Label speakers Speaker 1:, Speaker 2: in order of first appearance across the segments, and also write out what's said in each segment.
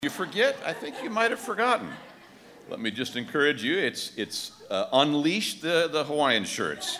Speaker 1: You forget? I think you might have forgotten. Let me just encourage you. It's unleash the Hawaiian shirts.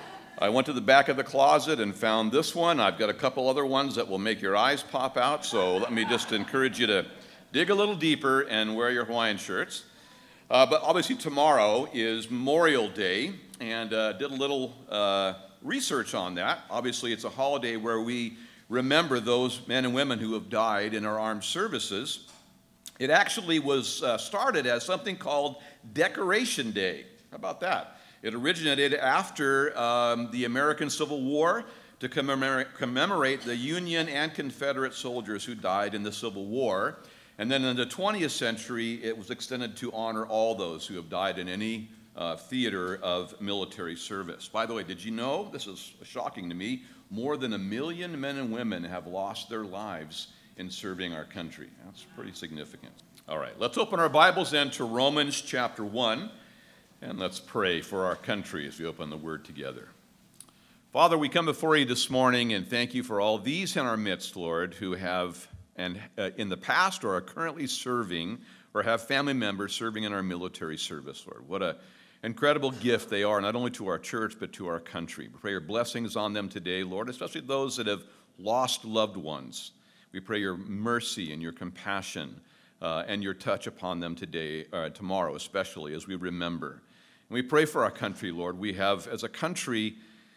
Speaker 1: I went to the back of the closet and found this one. I've got a couple other ones that will make your eyes pop out. So let me just encourage you to dig a little deeper and wear your Hawaiian shirts. But obviously tomorrow is Memorial Day, and did a little research on that. Obviously it's a holiday where we remember those men and women who have died in our armed services. It actually was started as something called Decoration Day. How about that? It originated after the American Civil War to commemorate the Union and Confederate soldiers who died in the Civil War. And then in the 20th century, it was extended to honor all those who have died in any theater of military service. By the way, did you know, this is shocking to me, more than 1 million men and women have lost their lives in serving our country. That's pretty significant. All right, let's open our Bibles then to Romans chapter 1, and let's pray for our country as we open the Word together. Father, we come before you this morning and thank you for all these in our midst, Lord, who have and in the past or are currently serving or have family members serving in our military service, Lord. What an incredible gift they are, not only to our church, but to our country. We pray your blessings on them today, Lord, especially those that have lost loved ones. We pray your mercy and your compassion and your touch upon them today, tomorrow especially, as we remember. And we pray for our country, Lord. We have, as a country,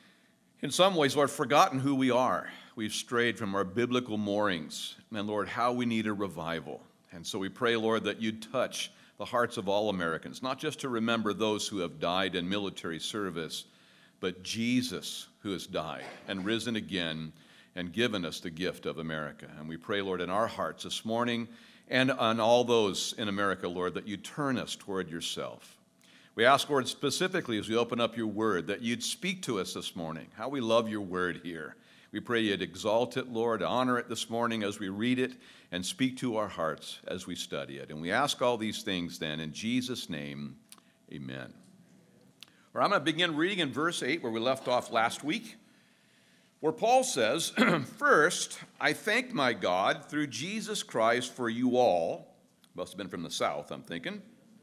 Speaker 1: in some ways, Lord, forgotten who we are. We've strayed from our biblical moorings. And, Lord, how we need a revival. And so we pray, Lord, that you'd touch the hearts of all Americans, not just to remember those who have died in military service, but Jesus who has died and risen again and given us the gift of America. And we pray, Lord, in our hearts this morning and on all those in America, Lord, that you turn us toward yourself. We ask, Lord, specifically as we open up your word, that you'd speak to us this morning. How we love your word here. We pray you'd exalt it, Lord, honor it this morning as we read it, and speak to our hearts as we study it. And we ask all these things then in Jesus' name, amen. Well, I'm going to begin reading in verse 8 where we left off last week, where Paul says, "First, I thank my God through Jesus Christ for you all," must have been from the South, I'm thinking,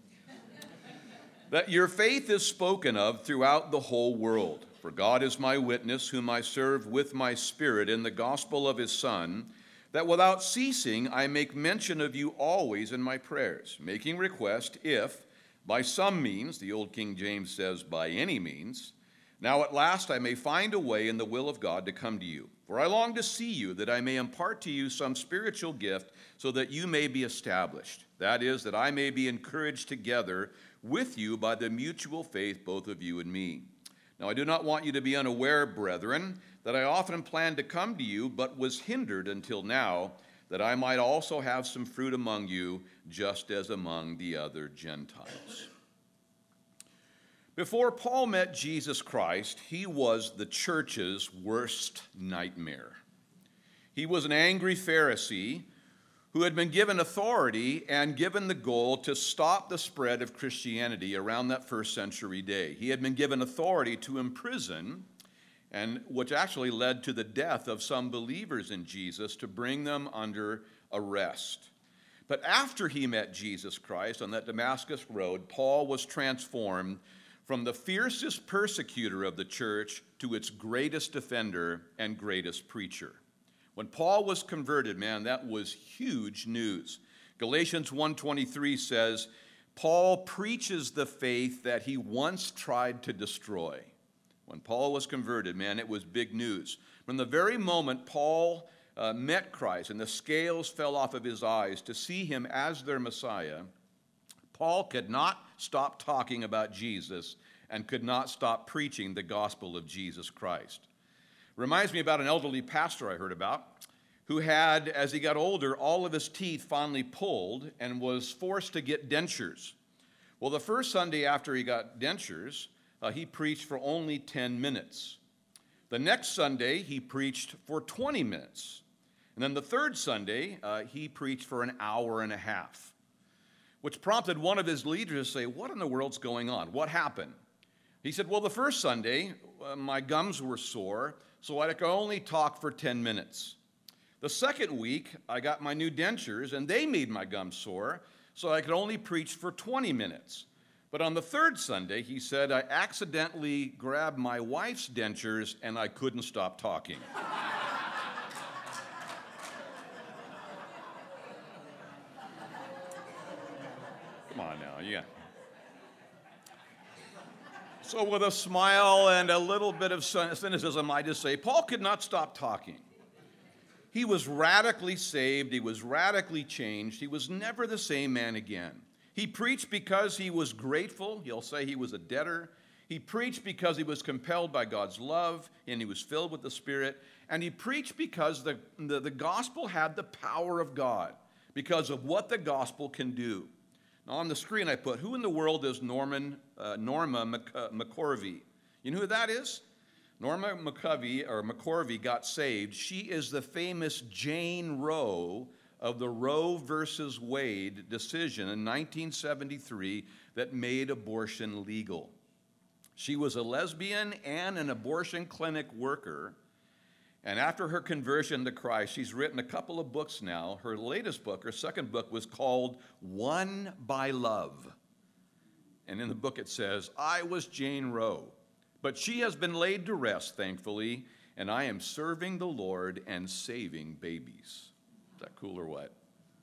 Speaker 1: "that your faith is spoken of throughout the whole world. For God is my witness, whom I serve with my spirit in the gospel of his Son, that without ceasing I make mention of you always in my prayers, making request if, by some means," the old King James says, "by any means, now at last I may find a way in the will of God to come to you. For I long to see you, that I may impart to you some spiritual gift, so that you may be established. That is, that I may be encouraged together with you by the mutual faith, both of you and me. Now I do not want you to be unaware, brethren, that I often planned to come to you, but was hindered until now, that I might also have some fruit among you, just as among the other Gentiles." Before Paul met Jesus Christ, he was the church's worst nightmare. He was an angry Pharisee who had been given authority and given the goal to stop the spread of Christianity around that first century day. He had been given authority to imprison, and which actually led to the death of some believers in Jesus, to bring them under arrest. But after he met Jesus Christ on that Damascus road, Paul was transformed from the fiercest persecutor of the church to its greatest defender and greatest preacher. When Paul was converted, man, that was huge news. Galatians 1:23 says, Paul preaches the faith that he once tried to destroy. When Paul was converted, man, it was big news. From the very moment Paul met Christ and the scales fell off of his eyes to see him as their Messiah, Paul could not stop talking about Jesus and could not stop preaching the gospel of Jesus Christ. Reminds me about an elderly pastor I heard about who had, as he got older, all of his teeth finally pulled and was forced to get dentures. Well, the first Sunday after he got dentures, he preached for only 10 minutes. The next Sunday, he preached for 20 minutes. And then the third Sunday, he preached for an hour and a half, which prompted one of his leaders to say, "What in the world's going on? What happened?" He said, "Well, the first Sunday, my gums were sore, so I could only talk for 10 minutes. The second week, I got my new dentures, and they made my gums sore, so I could only preach for 20 minutes. But on the third Sunday, he said, I accidentally grabbed my wife's dentures, and I couldn't stop talking. Come on now, yeah. So with a smile and a little bit of cynicism, I just say, Paul could not stop talking. He was radically saved. He was radically changed. He was never the same man again. He preached because he was grateful. He'll say he was a debtor. He preached because he was compelled by God's love and he was filled with the Spirit. And he preached because the gospel had the power of God, because of what the gospel can do. Now on the screen I put, who in the world is Norma McCorvey? You know who that is? Norma McCorvey got saved. She is the famous Jane Roe of the Roe versus Wade decision in 1973 that made abortion legal. She was a lesbian and an abortion clinic worker. And after her conversion to Christ, she's written a couple of books now. Her latest book, her second book, was called Won by Love. And in the book it says, I was Jane Roe, but she has been laid to rest, thankfully, and I am serving the Lord and saving babies. Is that cool or what?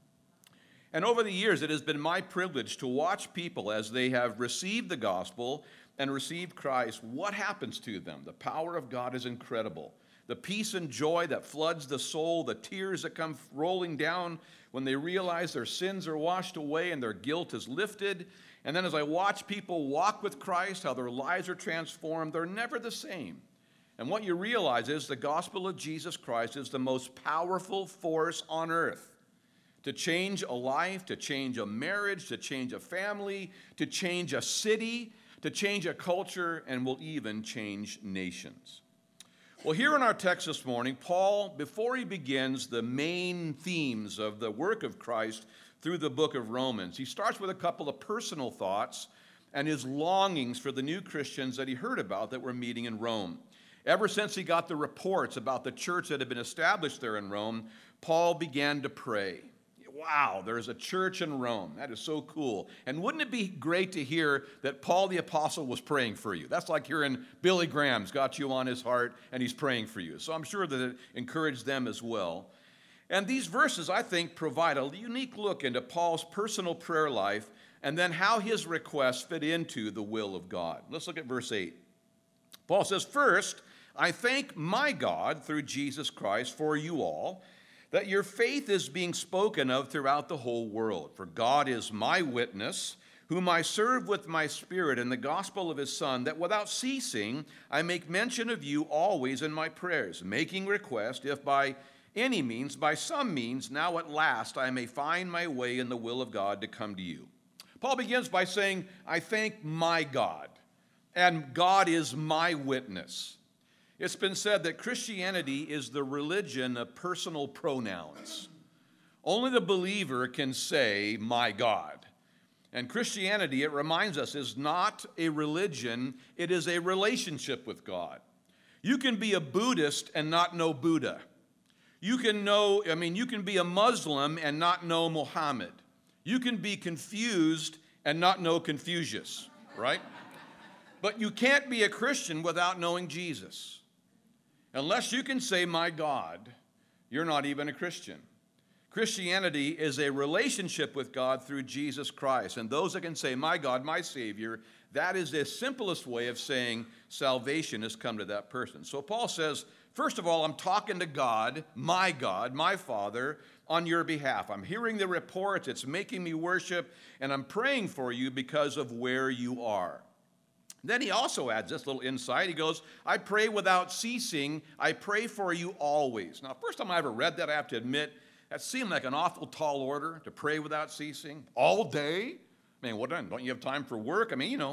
Speaker 1: And over the years, it has been my privilege to watch people as they have received the gospel and received Christ. What happens to them? The power of God is incredible. The peace and joy that floods the soul, the tears that come rolling down when they realize their sins are washed away and their guilt is lifted. And then as I watch people walk with Christ, how their lives are transformed, they're never the same. And what you realize is the gospel of Jesus Christ is the most powerful force on earth to change a life, to change a marriage, to change a family, to change a city, to change a culture, and will even change nations. Well, here in our text this morning, Paul, before he begins the main themes of the work of Christ through the book of Romans, he starts with a couple of personal thoughts and his longings for the new Christians that he heard about that were meeting in Rome. Ever since he got the reports about the church that had been established there in Rome, Paul began to pray. Wow, there's a church in Rome. That is so cool. And wouldn't it be great to hear that Paul the Apostle was praying for you? That's like hearing Billy Graham's got you on his heart and he's praying for you. So I'm sure that it encouraged them as well. And these verses, I think, provide a unique look into Paul's personal prayer life and then how his requests fit into the will of God. Let's look at verse 8. Paul says, First, I thank my God through Jesus Christ for you all, that your faith is being spoken of throughout the whole world. For God is my witness, whom I serve with my spirit in the gospel of his Son, that without ceasing I make mention of you always in my prayers, making request, if by any means, by some means, now at last I may find my way in the will of God to come to you. Paul begins by saying, I thank my God, and God is my witness. It's been said that Christianity is the religion of personal pronouns. Only the believer can say, my God. And Christianity, it reminds us, is not a religion, it is a relationship with God. You can be a Buddhist and not know Buddha. You can be a Muslim and not know Muhammad. You can be confused and not know Confucius, right? But you can't be a Christian without knowing Jesus. Unless you can say, my God, you're not even a Christian. Christianity is a relationship with God through Jesus Christ. And those that can say, my God, my Savior, that is the simplest way of saying salvation has come to that person. So Paul says, first of all, I'm talking to God, my Father, on your behalf. I'm hearing the reports, it's making me worship, and I'm praying for you because of where you are. Then he also adds this little insight. He goes, I pray without ceasing. I pray for you always. Now, first time I ever read that, I have to admit, that seemed like an awful tall order to pray without ceasing. All day? Don't you have time for work?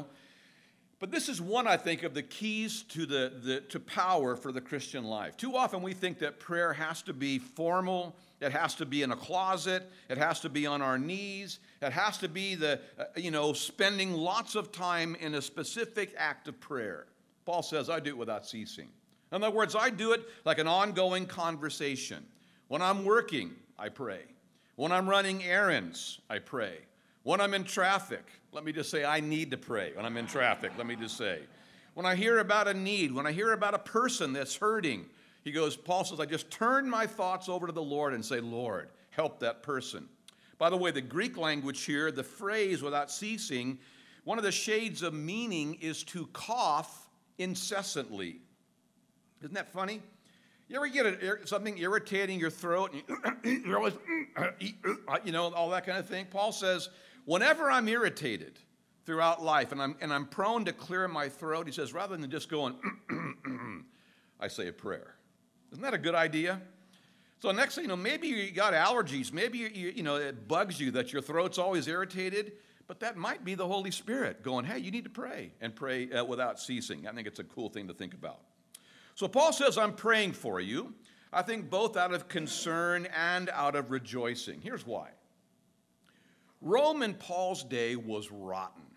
Speaker 1: But this is one, I think, of the keys to power for the Christian life. Too often we think that prayer has to be formal, it has to be in a closet, it has to be on our knees, it has to be spending lots of time in a specific act of prayer. Paul says, I do it without ceasing. In other words, I do it like an ongoing conversation. When I'm working, I pray. When I'm running errands, I pray. When I'm in traffic, let me just say I need to pray. When I'm in traffic, let me just say. When I hear about a need, when I hear about a person that's hurting, Paul says, I just turn my thoughts over to the Lord and say, Lord, help that person. By the way, the Greek language here, the phrase without ceasing, one of the shades of meaning is to cough incessantly. Isn't that funny? You ever get something irritating your throat and you're always, all that kind of thing? Paul says, whenever I'm irritated throughout life and I'm prone to clear my throat, he says, rather than just going, I say a prayer. Isn't that a good idea? So next thing you know, maybe you got allergies. Maybe it bugs you that your throat's always irritated. But that might be the Holy Spirit going, hey, you need to pray and pray without ceasing. I think it's a cool thing to think about. So Paul says, I'm praying for you. I think both out of concern and out of rejoicing. Here's why. Rome in Paul's day was rotten.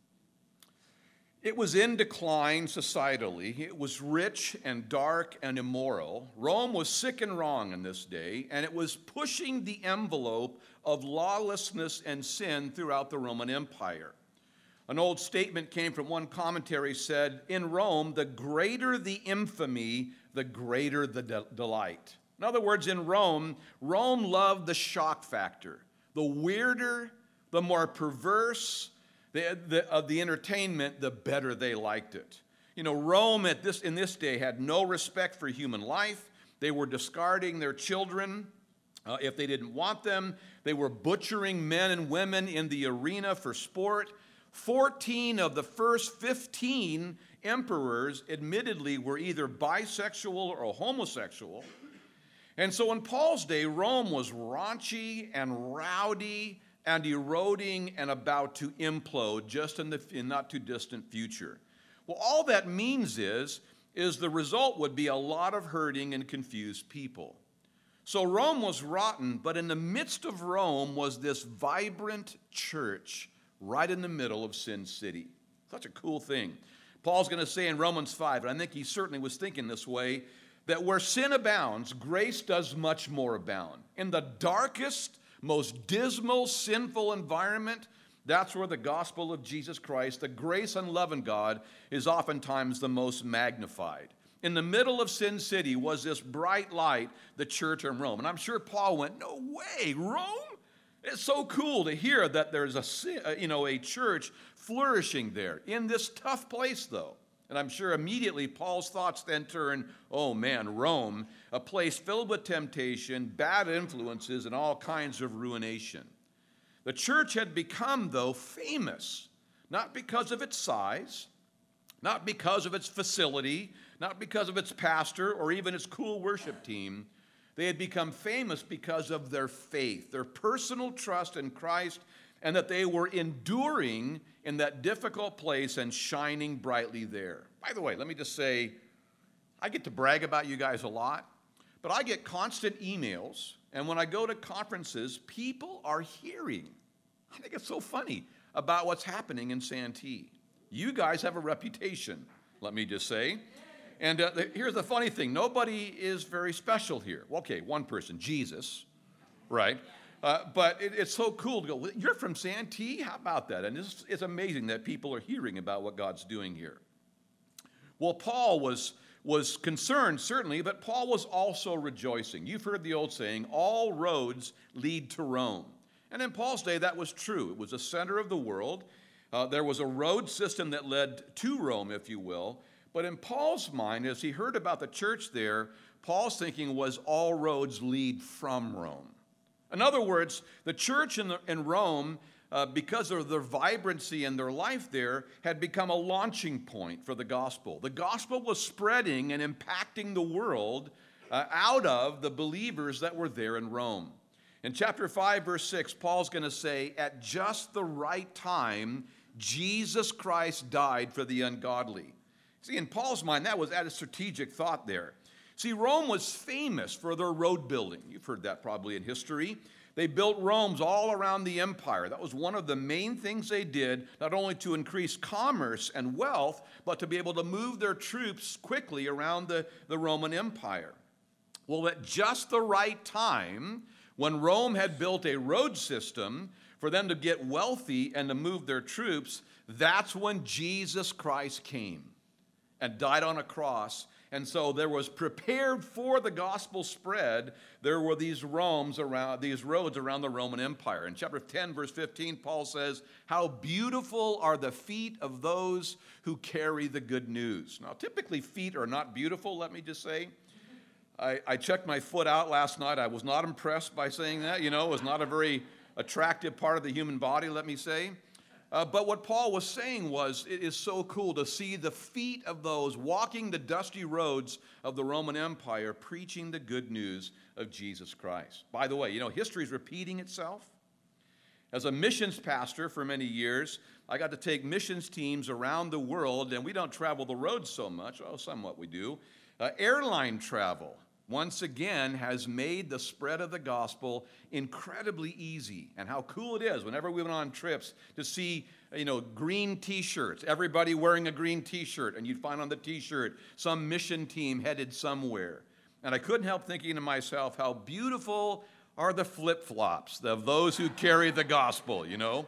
Speaker 1: It was in decline societally. It was rich and dark and immoral. Rome was sick and wrong in this day, and it was pushing the envelope of lawlessness and sin throughout the Roman Empire. An old statement came from one commentary said, in Rome, the greater the infamy, the greater the delight. In other words, in Rome loved the shock factor. The weirder, the more perverse, of the entertainment, the better they liked it. Rome in this day had no respect for human life. They were discarding their children if they didn't want them. They were butchering men and women in the arena for sport. 14 of the first 15 emperors admittedly were either bisexual or homosexual. And so in Paul's day, Rome was raunchy and rowdy and eroding and about to implode just in the not too distant future. Well, all that means is the result would be a lot of hurting and confused people. So Rome was rotten, but in the midst of Rome was this vibrant church right in the middle of Sin City. Such a cool thing. Paul's going to say in Romans 5, and I think he certainly was thinking this way, that where sin abounds, grace does much more abound. In the darkest, most dismal, sinful environment, that's where the gospel of Jesus Christ, the grace and love in God, is oftentimes the most magnified. In the middle of Sin City was this bright light, the church in Rome. And I'm sure Paul went, no way, Rome? It's so cool to hear that there's a church flourishing there in this tough place, though. And I'm sure immediately Paul's thoughts then turn, oh man, Rome, a place filled with temptation, bad influences, and all kinds of ruination. The church had become, though, famous, not because of its size, not because of its facility, not because of its pastor or even its cool worship team. They had become famous because of their faith, their personal trust in Christ, and that they were enduring in that difficult place and shining brightly there. By the way, let me just say, I get to brag about you guys a lot, but I get constant emails, and when I go to conferences, people are hearing, I think it's so funny, about what's happening in Santee. You guys have a reputation, let me just say. And here's the funny thing. Nobody is very special here. Well, okay, one person, Jesus, right? But it's so cool to go, you're from Santee? How about that? And it's amazing that people are hearing about what God's doing here. Well, Paul was concerned, certainly, but Paul was also rejoicing. You've heard the old saying, all roads lead to Rome. And in Paul's day, that was true. It was the center of the world. There was a road system that led to Rome, if you will. But in Paul's mind, as he heard about the church there, Paul's thinking was all roads lead from Rome. In other words, the church in Rome, because of their vibrancy and their life there, had become a launching point for the gospel. The gospel was spreading and impacting the world out of the believers that were there in Rome. In chapter 5, verse 6, Paul's going to say, at just the right time, Jesus Christ died for the ungodly. See, in Paul's mind, that was a strategic thought there. See, Rome was famous for their road building. You've heard that probably in history. They built roads all around the empire. That was one of the main things they did, not only to increase commerce and wealth, but to be able to move their troops quickly around the Roman Empire. Well, at just the right time, when Rome had built a road system for them to get wealthy and to move their troops, that's when Jesus Christ came and died on a cross. And so there was prepared for the gospel spread. There were these roads around the Roman Empire. In chapter 10, verse 15, Paul says, "How beautiful are the feet of those who carry the good news." Now, typically feet are not beautiful, let me just say. I checked my foot out last night. I was not impressed by saying that. It was not a very attractive part of the human body, let me say. But what Paul was saying was, it is so cool to see the feet of those walking the dusty roads of the Roman Empire, preaching the good news of Jesus Christ. By the way, history is repeating itself. As a missions pastor for many years, I got to take missions teams around the world, and we don't travel the roads so much. Oh, somewhat we do. Airline travel, once again, has made the spread of the gospel incredibly easy. And how cool it is whenever we went on trips to see, green T-shirts, everybody wearing a green T-shirt, and you'd find on the T-shirt some mission team headed somewhere. And I couldn't help thinking to myself, how beautiful are the flip-flops of those who carry the gospel,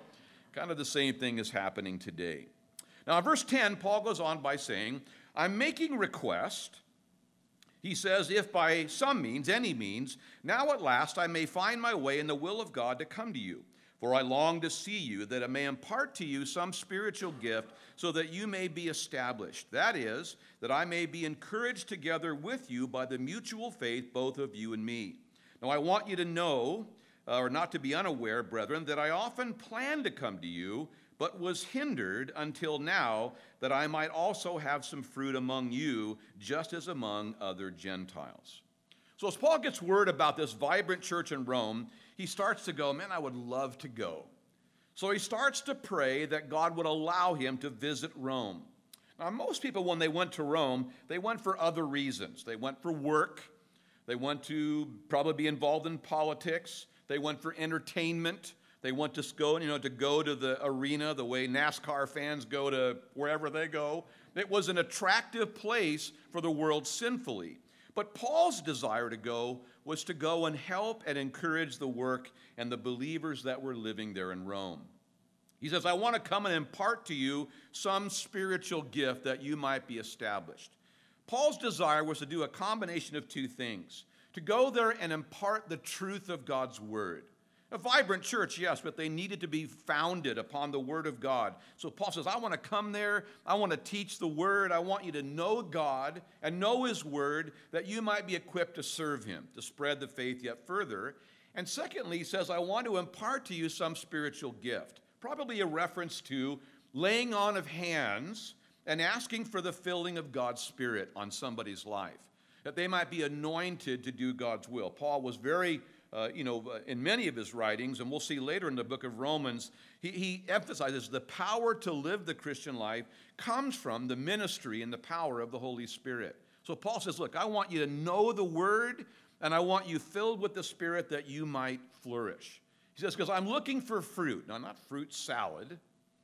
Speaker 1: Kind of the same thing is happening today. Now, in verse 10, Paul goes on by saying, "I'm making request." He says, "If by some means, any means, now at last I may find my way in the will of God to come to you. For I long to see you, that it may impart to you some spiritual gift, so that you may be established. That is, that I may be encouraged together with you by the mutual faith, both of you and me. Now I want you to know, or not to be unaware, brethren, that I often planned to come to you, but was hindered until now, that I might also have some fruit among you, just as among other Gentiles." So as Paul gets word about this vibrant church in Rome, he starts to go, man, I would love to go. So he starts to pray that God would allow him to visit Rome. Now, most people, when they went to Rome, they went for other reasons. They went for work. They went to probably be involved in politics. They went for entertainment. They want to go, to go to the arena the way NASCAR fans go to wherever they go. It was an attractive place for the world sinfully. But Paul's desire to go was to go and help and encourage the work and the believers that were living there in Rome. He says, "I want to come and impart to you some spiritual gift that you might be established." Paul's desire was to do a combination of two things: to go there and impart the truth of God's word. A vibrant church, yes, but they needed to be founded upon the Word of God. So Paul says, I want to come there. I want to teach the Word. I want you to know God and know His Word, that you might be equipped to serve Him, to spread the faith yet further. And secondly, he says, I want to impart to you some spiritual gift, probably a reference to laying on of hands and asking for the filling of God's Spirit on somebody's life, that they might be anointed to do God's will. Paul was very in many of his writings, and we'll see later in the book of Romans, he emphasizes the power to live the Christian life comes from the ministry and the power of the Holy Spirit. So Paul says, look, I want you to know the Word, and I want you filled with the Spirit that you might flourish. He says, because I'm looking for fruit. Now, not fruit salad,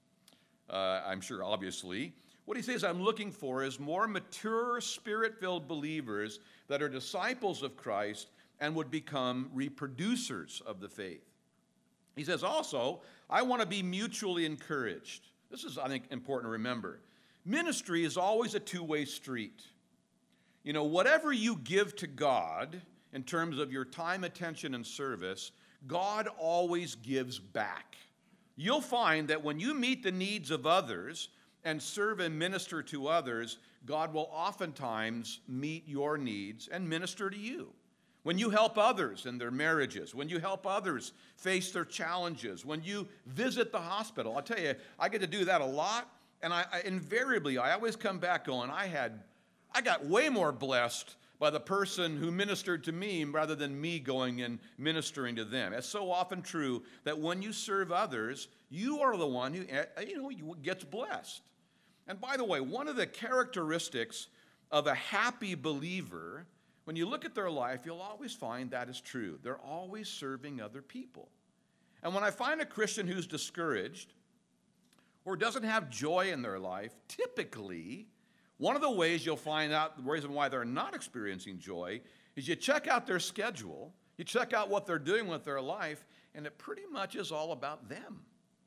Speaker 1: I'm sure, obviously. What he says I'm looking for is more mature, Spirit-filled believers that are disciples of Christ and would become reproducers of the faith. He says also, I want to be mutually encouraged. This is, I think, important to remember. Ministry is always a two-way street. Whatever you give to God in terms of your time, attention, and service, God always gives back. You'll find that when you meet the needs of others and serve and minister to others, God will oftentimes meet your needs and minister to you. When you help others in their marriages, when you help others face their challenges, when you visit the hospital, I'll tell you, I get to do that a lot, and I invariably always come back going, I got way more blessed by the person who ministered to me rather than me going and ministering to them. It's so often true that when you serve others, you are the one who gets blessed. And by the way, one of the characteristics of a happy believer, when you look at their life, you'll always find that is true. They're always serving other people. And when I find a Christian who's discouraged or doesn't have joy in their life, typically, one of the ways you'll find out the reason why they're not experiencing joy is you check out their schedule, you check out what they're doing with their life, and it pretty much is all about them.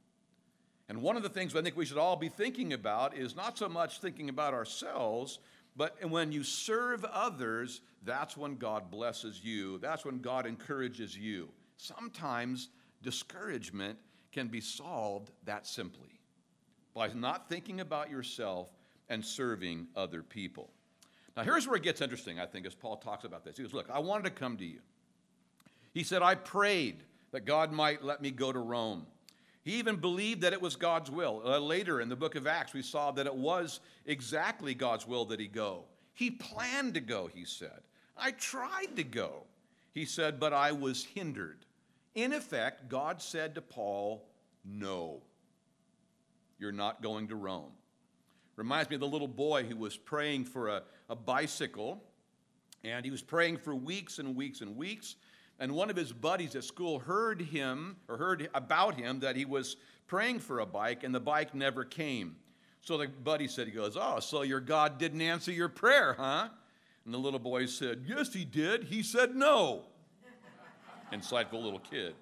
Speaker 1: And one of the things I think we should all be thinking about is not so much thinking about ourselves, but when you serve others, that's when God blesses you. That's when God encourages you. Sometimes discouragement can be solved that simply, by not thinking about yourself and serving other people. Now, here's where it gets interesting, I think, as Paul talks about this. He goes, look, I wanted to come to you. He said, I prayed that God might let me go to Rome. He even believed that it was God's will. Later in the book of Acts, we saw that it was exactly God's will that he go. He planned to go, he said. I tried to go, he said, but I was hindered. In effect, God said to Paul, no, you're not going to Rome. Reminds me of the little boy who was praying for a bicycle, and he was praying for weeks and weeks and weeks, and one of his buddies at school heard about him that he was praying for a bike, and the bike never came. So the buddy said, he goes, oh, so your God didn't answer your prayer, huh? And the little boy said, yes, he did. He said no. Insightful little kid.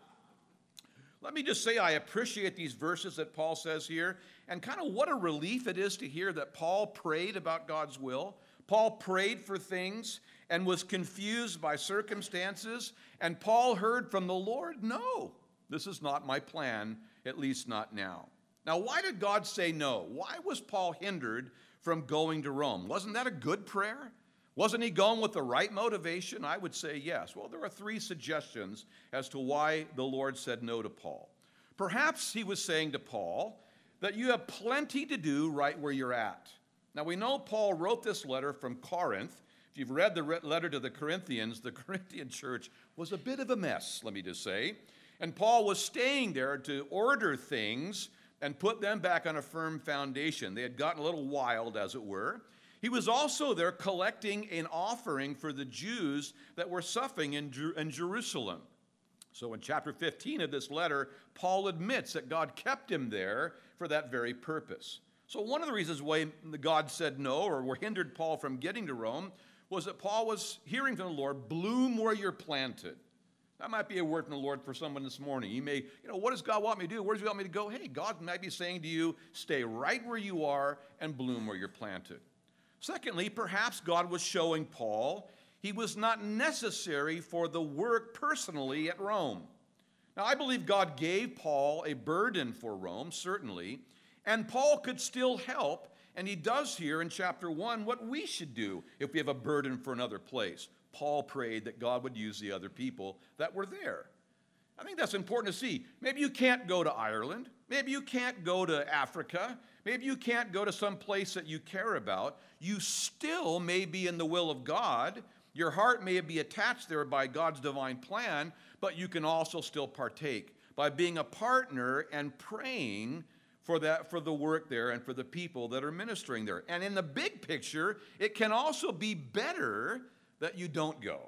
Speaker 1: Let me just say I appreciate these verses that Paul says here, and kind of what a relief it is to hear that Paul prayed about God's will. Paul prayed for things and was confused by circumstances, and Paul heard from the Lord, no, this is not my plan, at least not now. Now, why did God say no? Why was Paul hindered from going to Rome? Wasn't that a good prayer? Wasn't he going with the right motivation? I would say yes. Well, there are 3 suggestions as to why the Lord said no to Paul. Perhaps he was saying to Paul that you have plenty to do right where you're at. Now, we know Paul wrote this letter from Corinth. If you've read the letter to the Corinthians, the Corinthian church was a bit of a mess, let me just say. And Paul was staying there to order things and put them back on a firm foundation. They had gotten a little wild, as it were. He was also there collecting an offering for the Jews that were suffering in Jerusalem. So in chapter 15 of this letter, Paul admits that God kept him there for that very purpose. So one of the reasons why God said no or hindered Paul from getting to Rome was that Paul was hearing from the Lord, bloom where you're planted. That might be a word from the Lord for someone this morning. You may, what does God want me to do? Where does he want me to go? Hey, God might be saying to you, stay right where you are and bloom where you're planted. Secondly, perhaps God was showing Paul he was not necessary for the work personally at Rome. Now, I believe God gave Paul a burden for Rome, certainly, and Paul could still help, and he does here in chapter 1 what we should do if we have a burden for another place. Paul prayed that God would use the other people that were there. I think that's important to see. Maybe you can't go to Ireland. Maybe you can't go to Africa. Maybe you can't go to some place that you care about. You still may be in the will of God. Your heart may be attached there by God's divine plan, but you can also still partake by being a partner and praying for the work there and for the people that are ministering there. And in the big picture, it can also be better that you don't go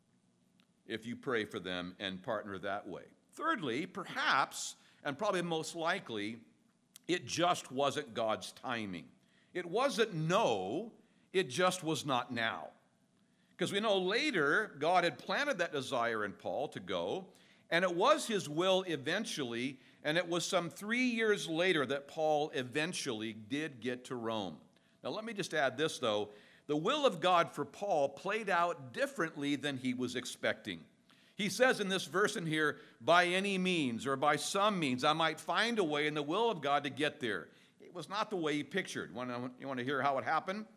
Speaker 1: if you pray for them and partner that way. Thirdly, perhaps, and probably most likely, it just wasn't God's timing. It wasn't no, it just was not now. Because we know later God had planted that desire in Paul to go, and it was his will eventually, and it was some 3 years later that Paul eventually did get to Rome. Now let me just add this though. The will of God for Paul played out differently than he was expecting. He says in this verse in here, by any means or by some means, I might find a way in the will of God to get there. It was not the way he pictured. You want to hear how it happened?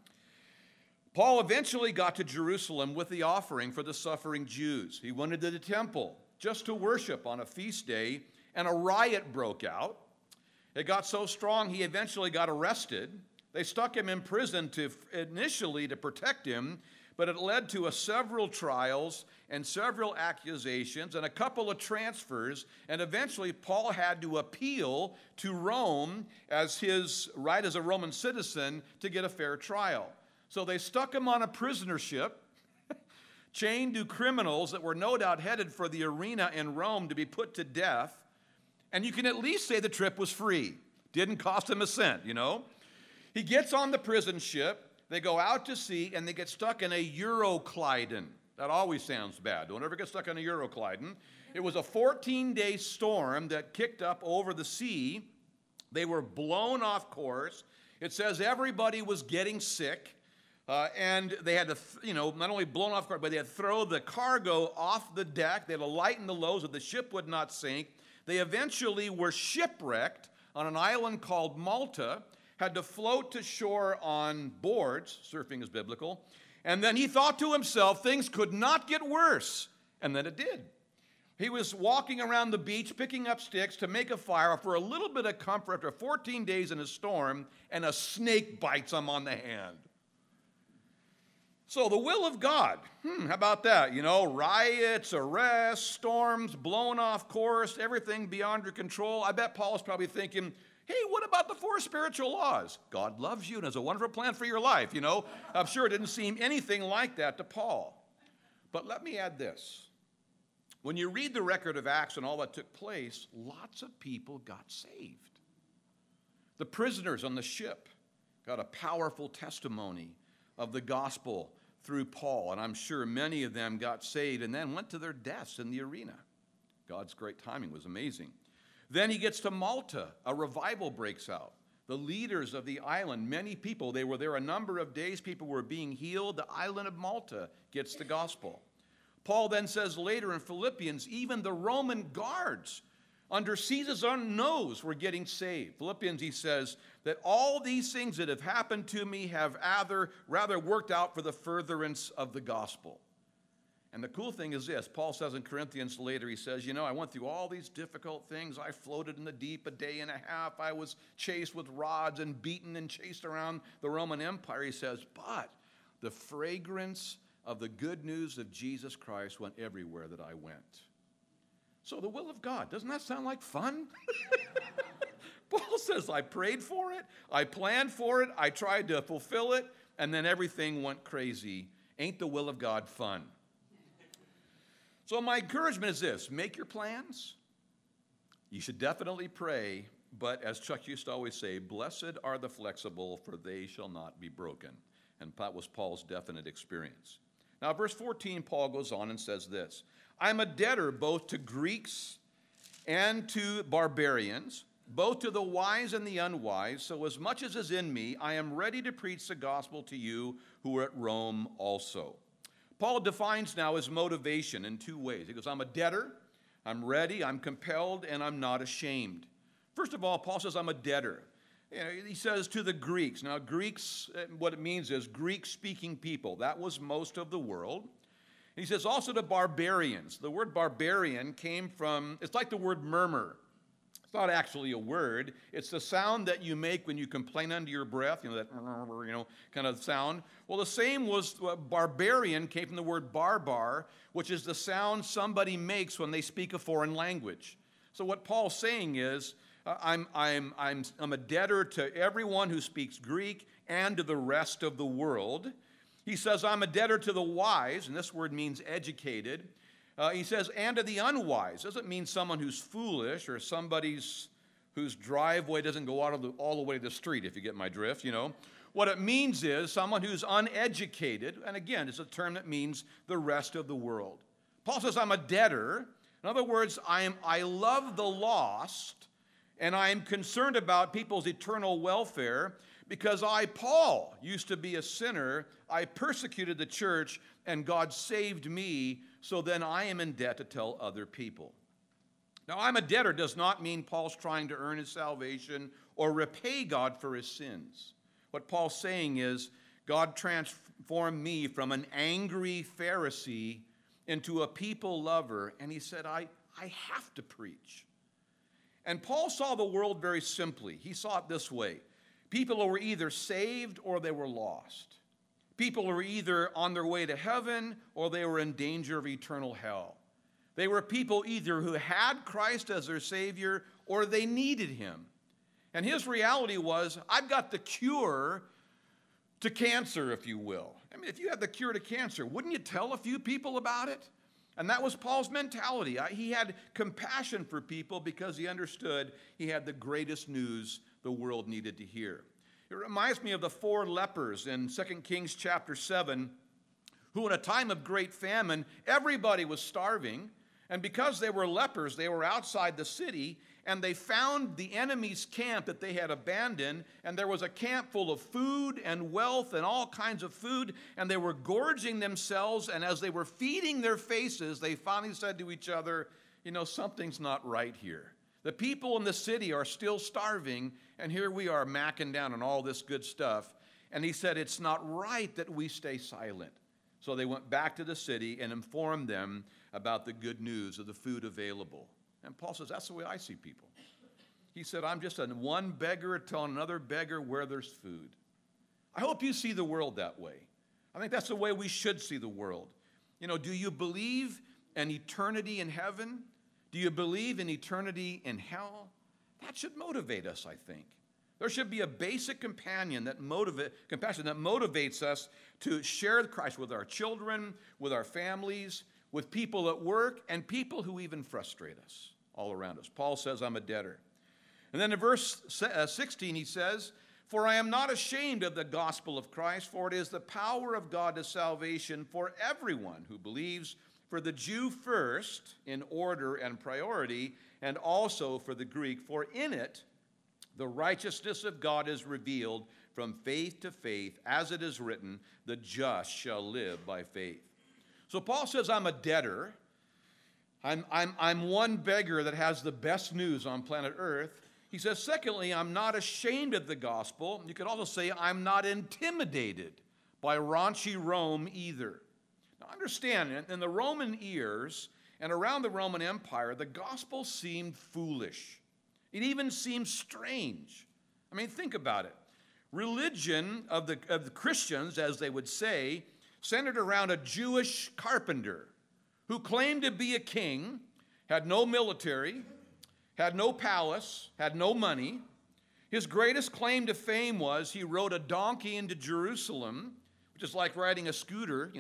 Speaker 1: Paul eventually got to Jerusalem with the offering for the suffering Jews. He went into the temple just to worship on a feast day, and a riot broke out. It got so strong he eventually got arrested. They stuck him in prison initially to protect him, but it led to several trials and several accusations and a couple of transfers, and eventually Paul had to appeal to Rome as his right as a Roman citizen to get a fair trial. So they stuck him on a prisoner ship, chained to criminals that were no doubt headed for the arena in Rome to be put to death, and you can at least say the trip was free. Didn't cost him a cent, He gets on the prison ship, they go out to sea, and they get stuck in a Euroclydon. That always sounds bad. Don't ever get stuck on a Euroclydon. It was a 14-day storm that kicked up over the sea. They were blown off course. It says everybody was getting sick. And they had to, not only blown off course, but they had to throw the cargo off the deck. They had to lighten the load so the ship would not sink. They eventually were shipwrecked on an island called Malta, had to float to shore on boards. Surfing is biblical. And then he thought to himself, things could not get worse. And then it did. He was walking around the beach, picking up sticks to make a fire for a little bit of comfort after 14 days in a storm, and a snake bites him on the hand. So the will of God, how about that? Riots, arrests, storms, blown off course, everything beyond your control. I bet Paul's probably thinking, hey, what about the 4 spiritual laws? God loves you and has a wonderful plan for your life, I'm sure it didn't seem anything like that to Paul. But let me add this. When you read the record of Acts and all that took place, lots of people got saved. The prisoners on the ship got a powerful testimony of the gospel through Paul, and I'm sure many of them got saved and then went to their deaths in the arena. God's great timing was amazing. Then he gets to Malta. A revival breaks out. The leaders of the island, many people, they were there a number of days. People were being healed. The island of Malta gets the gospel. Paul then says later in Philippians, even the Roman guards under Caesar's own nose were getting saved. Philippians, he says, that all these things that have happened to me have rather worked out for the furtherance of the gospel. And the cool thing is this, Paul says in Corinthians later, he says, I went through all these difficult things. I floated in the deep a day and a half. I was chased with rods and beaten and chased around the Roman Empire. He says, but the fragrance of the good news of Jesus Christ went everywhere that I went. So the will of God, doesn't that sound like fun? Paul says, I prayed for it, I planned for it, I tried to fulfill it, and then everything went crazy. Ain't the will of God fun? So my encouragement is this, make your plans. You should definitely pray, but as Chuck used to always say, blessed are the flexible, for they shall not be broken. And that was Paul's definite experience. Now, verse 14, Paul goes on and says this, I'm a debtor both to Greeks and to barbarians, both to the wise and the unwise, so as much as is in me, I am ready to preach the gospel to you who are at Rome also. Paul defines now his motivation in 2 ways. He goes, I'm a debtor, I'm ready, I'm compelled, and I'm not ashamed. First of all, Paul says, I'm a debtor. He says to the Greeks. Now, Greeks, what it means is Greek-speaking people. That was most of the world. And he says also to barbarians. The word barbarian came from, it's like the word murmur. It's not actually a word. It's the sound that you make when you complain under your breath, that kind of sound. Well, the same was, barbarian came from the word barbar, which is the sound somebody makes when they speak a foreign language. So what Paul's saying is, I'm a debtor to everyone who speaks Greek and to the rest of the world. He says, I'm a debtor to the wise, and this word means educated. He says, and to the unwise. Doesn't mean someone who's foolish or somebody whose driveway doesn't go all the way to the street, if you get my drift, What it means is someone who's uneducated, and again, it's a term that means the rest of the world. Paul says, I'm a debtor. In other words, I love the lost, and I am concerned about people's eternal welfare because I, Paul, used to be a sinner. I persecuted the church, and God saved me, so then I am in debt to tell other people. Now, I'm a debtor does not mean Paul's trying to earn his salvation or repay God for his sins. What Paul's saying is, God transformed me from an angry Pharisee into a people lover, and he said, I have to preach. And Paul saw the world very simply. He saw it this way. People were either saved or they were lost. People were either on their way to heaven or they were in danger of eternal hell. They were people either who had Christ as their Savior or they needed him. And his reality was, I've got the cure to cancer, if you will. I mean, if you had the cure to cancer, wouldn't you tell a few people about it? And that was Paul's mentality. He had compassion for people because he understood he had the greatest news the world needed to hear. It reminds me of the 4 lepers in 2 Kings chapter 7 who in a time of great famine, everybody was starving, and because they were lepers, they were outside the city, and they found the enemy's camp that they had abandoned, and there was a camp full of food and wealth and all kinds of food, and they were gorging themselves, and as they were feeding their faces, they finally said to each other, something's not right here. The people in the city are still starving, and here we are macking down on all this good stuff. And he said, it's not right that we stay silent. So they went back to the city and informed them about the good news of the food available. And Paul says, that's the way I see people. He said, I'm just one beggar telling another beggar where there's food. I hope you see the world that way. I think that's the way we should see the world. Do you believe in eternity in heaven? Do you believe in eternity in hell? That should motivate us, I think. There should be a basic compassion that motivates us to share Christ with our children, with our families, with people at work, and people who even frustrate us all around us. Paul says, I'm a debtor. And then in verse 16 he says, for I am not ashamed of the gospel of Christ, for it is the power of God to salvation for everyone who believes, for the Jew first in order and priority, and also for the Greek, for in it the righteousness of God is revealed from faith to faith, as it is written, the just shall live by faith. So Paul says, I'm a debtor. I'm one beggar that has the best news on planet Earth. He says, secondly, I'm not ashamed of the gospel. You could also say, I'm not intimidated by raunchy Rome either. Now understand, in the Roman ears and around the Roman Empire, the gospel seemed foolish. It even seems strange. I mean, think about it. Religion of the Christians, as they would say, centered around a Jewish carpenter who claimed to be a king, had no military, had no palace, had no money. His greatest claim to fame was he rode a donkey into Jerusalem, which is like riding a scooter,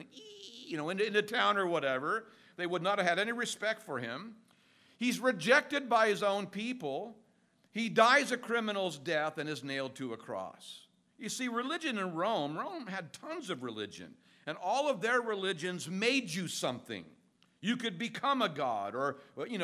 Speaker 1: into town or whatever. They would not have had any respect for him. He's rejected by his own people. He dies a criminal's death and is nailed to a cross. You see, religion in Rome had tons of religion, and all of their religions made you something. You could become a god or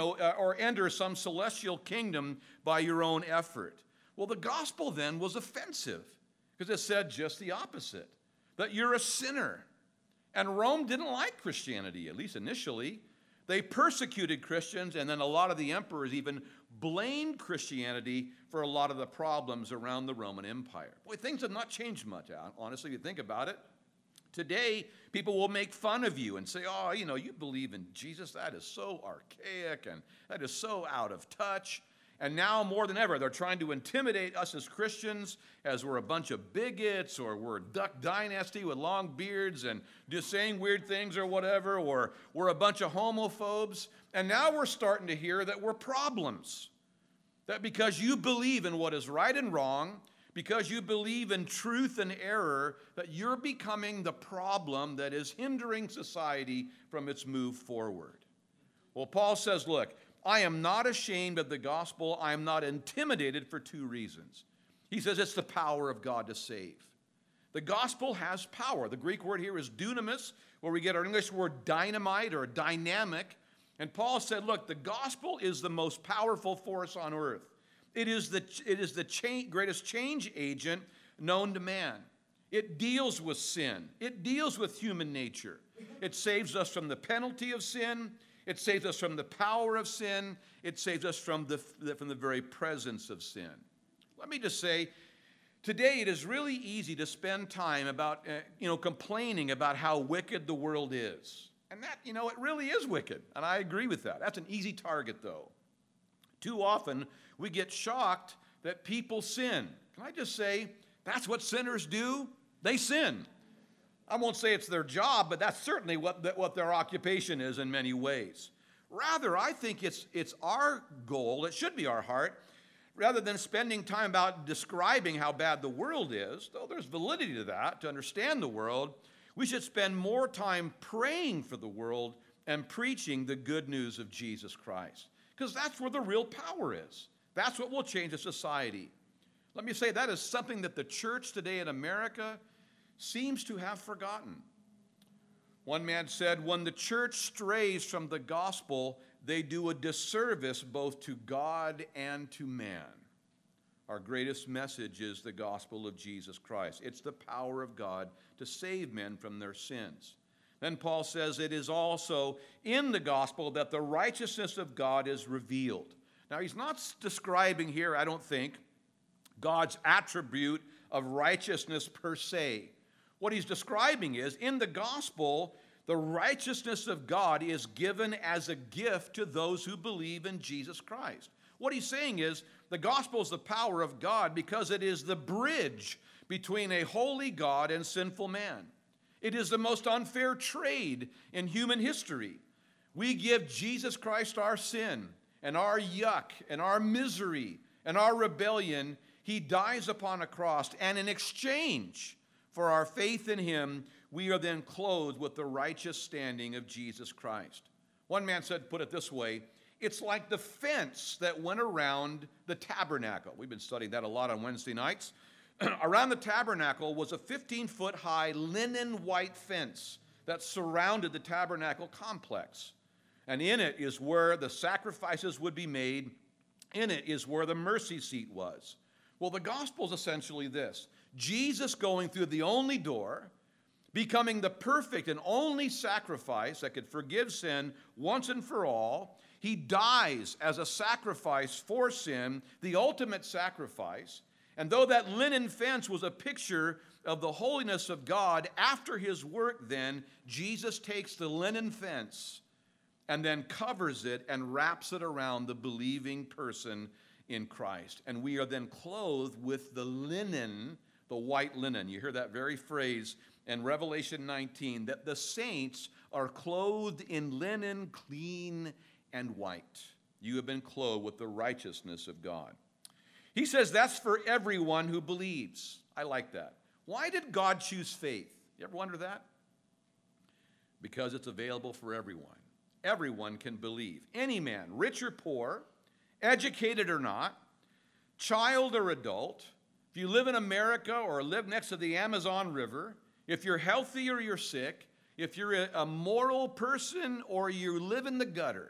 Speaker 1: enter some celestial kingdom by your own effort. Well, the gospel then was offensive because it said just the opposite, that you're a sinner. And Rome didn't like Christianity, at least initially. They persecuted Christians, and then a lot of the emperors even blamed Christianity for a lot of the problems around the Roman Empire. Boy, things have not changed much, honestly, if you think about it. Today, people will make fun of you and say, oh, you believe in Jesus? That is so archaic, and that is so out of touch. And now more than ever, they're trying to intimidate us as Christians as we're a bunch of bigots, or we're a Duck Dynasty with long beards and just saying weird things or whatever, or we're a bunch of homophobes. And now we're starting to hear that we're problems. That because you believe in what is right and wrong, because you believe in truth and error, that you're becoming the problem that is hindering society from its move forward. Well, Paul says, look, I am not ashamed of the gospel. I am not intimidated for two reasons. He says it's the power of God to save. The gospel has power. The Greek word here is dunamis, where we get our English word dynamite or dynamic. And Paul said, look, the gospel is the most powerful force on earth. It is the greatest change agent known to man. It deals with sin. It deals with human nature. It saves us from the penalty of sin. It saves us from the power of sin. It saves us from the very presence of sin. Let me just say, today it is really easy to spend time about, complaining about how wicked the world is. And that, it really is wicked. And I agree with that. That's an easy target, though. Too often, we get shocked that people sin. Can I just say, that's what sinners do? They sin. I won't say it's their job, but that's certainly what their occupation is in many ways. Rather, I think it's our goal, it should be our heart, rather than spending time about describing how bad the world is, though there's validity to that, to understand the world, we should spend more time praying for the world and preaching the good news of Jesus Christ. Because that's where the real power is. That's what will change a society. Let me say that is something that the church today in America seems to have forgotten. One man said, when the church strays from the gospel, they do a disservice both to God and to man. Our greatest message is the gospel of Jesus Christ. It's the power of God to save men from their sins. Then Paul says it is also in the gospel that the righteousness of God is revealed. Now, he's not describing here, I don't think, God's attribute of righteousness per se. What he's describing is, in the gospel, the righteousness of God is given as a gift to those who believe in Jesus Christ. What he's saying is, the gospel is the power of God because it is the bridge between a holy God and sinful man. It is the most unfair trade in human history. We give Jesus Christ our sin and our yuck and our misery and our rebellion. He dies upon a cross, and in exchange for our faith in him, we are then clothed with the righteous standing of Jesus Christ. One man said, put it this way, it's like the fence that went around the tabernacle. We've been studying that a lot on Wednesday nights. Around the tabernacle was a 15-foot high linen white fence that surrounded the tabernacle complex. And in it is where the sacrifices would be made. In it is where the mercy seat was. Well, the gospel is essentially this. Jesus going through the only door, becoming the perfect and only sacrifice that could forgive sin once and for all. He dies as a sacrifice for sin, the ultimate sacrifice. And though that linen fence was a picture of the holiness of God, after his work then, Jesus takes the linen fence and then covers it and wraps it around the believing person in Christ. And we are then clothed with the linen, the white linen. You hear that very phrase in Revelation 19, that the saints are clothed in linen, clean and white. You have been clothed with the righteousness of God. He says that's for everyone who believes. I like that. Why did God choose faith? You ever wonder that? Because it's available for everyone. Everyone can believe. Any man, rich or poor, educated or not, child or adult, if you live in America or live next to the Amazon River, if you're healthy or you're sick, if you're a moral person or you live in the gutter,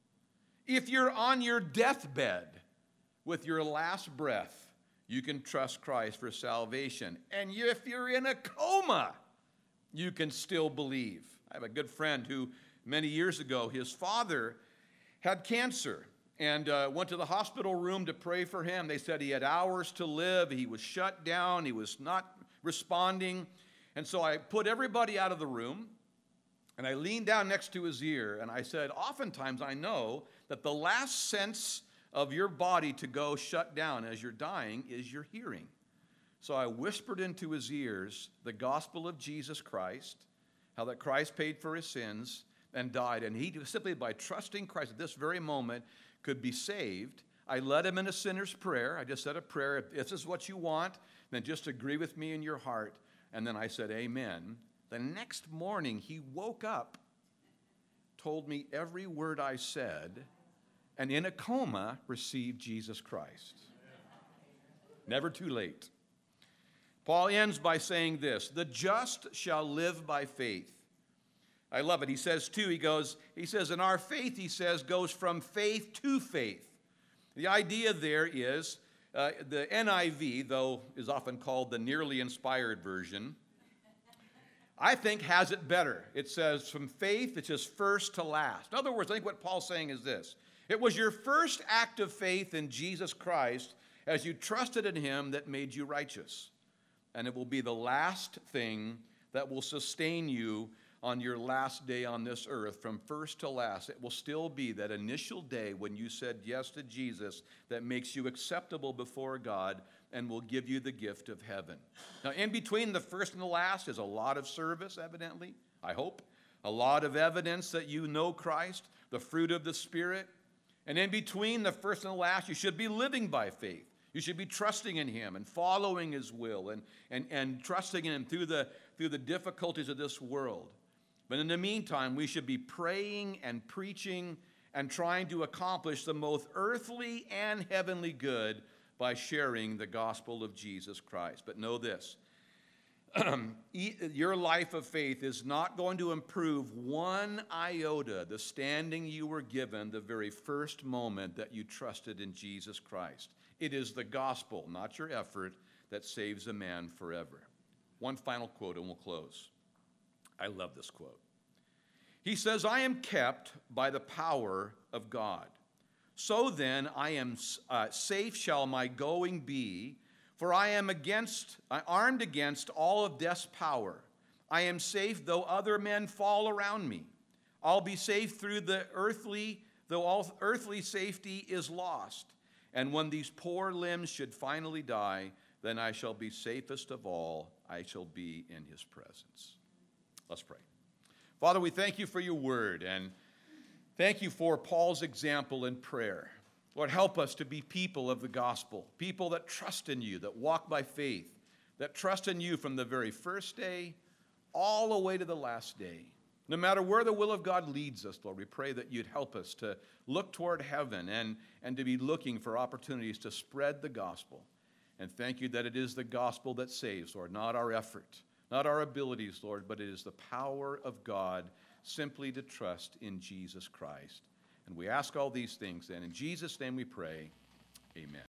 Speaker 1: if you're on your deathbed with your last breath, you can trust Christ for salvation. And if you're in a coma, you can still believe. I have a good friend who many years ago, his father had cancer and went to the hospital room to pray for him. They said he had hours to live. He was shut down. He was not responding. And so I put everybody out of the room, and I leaned down next to his ear, and I said, oftentimes I know that the last sense of your body to go shut down as you're dying is your hearing. So I whispered into his ears the gospel of Jesus Christ, how that Christ paid for his sins and died, and he simply by trusting Christ at this very moment could be saved. I led him in a sinner's prayer. I just said a prayer. If this is what you want, then just agree with me in your heart. And then I said, amen. The next morning, he woke up, told me every word I said, and in a coma, received Jesus Christ. Never too late. Paul ends by saying this, the just shall live by faith. I love it. He says, too, he says, and our faith, he says, goes from faith to faith. The idea there is, the NIV, though is often called the nearly inspired version, I think has it better. It says from faith, it's just first to last. In other words, I think what Paul's saying is this. It was your first act of faith in Jesus Christ as you trusted in him that made you righteous. And it will be the last thing that will sustain you on your last day on this earth, from first to last. It will still be that initial day when you said yes to Jesus that makes you acceptable before God and will give you the gift of heaven. Now, in between the first and the last is a lot of service, evidently, I hope. A lot of evidence that you know Christ, the fruit of the Spirit. And in between the first and the last, you should be living by faith. You should be trusting in him and following his will and trusting in him through the difficulties of this world. But in the meantime, we should be praying and preaching and trying to accomplish the most earthly and heavenly good by sharing the gospel of Jesus Christ. But know this, your life of faith is not going to improve one iota the standing you were given the very first moment that you trusted in Jesus Christ. It is the gospel, not your effort, that saves a man forever. One final quote and we'll close. I love this quote. He says, I am kept by the power of God. So then I am safe shall my going be, for I am armed against all of death's power. I am safe though other men fall around me. I'll be safe through though all earthly safety is lost. And when these poor limbs should finally die, then I shall be safest of all. I shall be in his presence. Let's pray. Father, we thank you for your word, and thank you for Paul's example in prayer. Lord, help us to be people of the gospel, people that trust in you, that walk by faith, that trust in you from the very first day all the way to the last day. No matter where the will of God leads us, Lord, we pray that you'd help us to look toward heaven and to be looking for opportunities to spread the gospel. And thank you that it is the gospel that saves, Lord, not our effort, not our abilities, Lord, but it is the power of God simply to trust in Jesus Christ. And we ask all these things then. In Jesus' name we pray, amen.